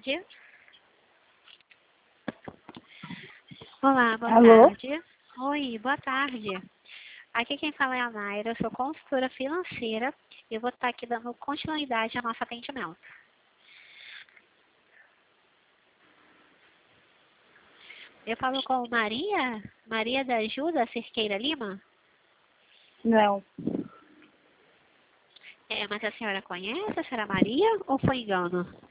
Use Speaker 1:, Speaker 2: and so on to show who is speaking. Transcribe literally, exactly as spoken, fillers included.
Speaker 1: tarde. Olá, boa
Speaker 2: Alô?
Speaker 1: tarde. Oi, boa tarde. Aqui quem fala é a Naira, eu sou consultora financeira e eu vou estar aqui dando continuidade ao nosso atendimento. Eu falo com Maria? Maria da Ajuda Cerqueira Lima?
Speaker 2: Não.
Speaker 1: É, mas a senhora conhece a senhora Maria ou foi engano?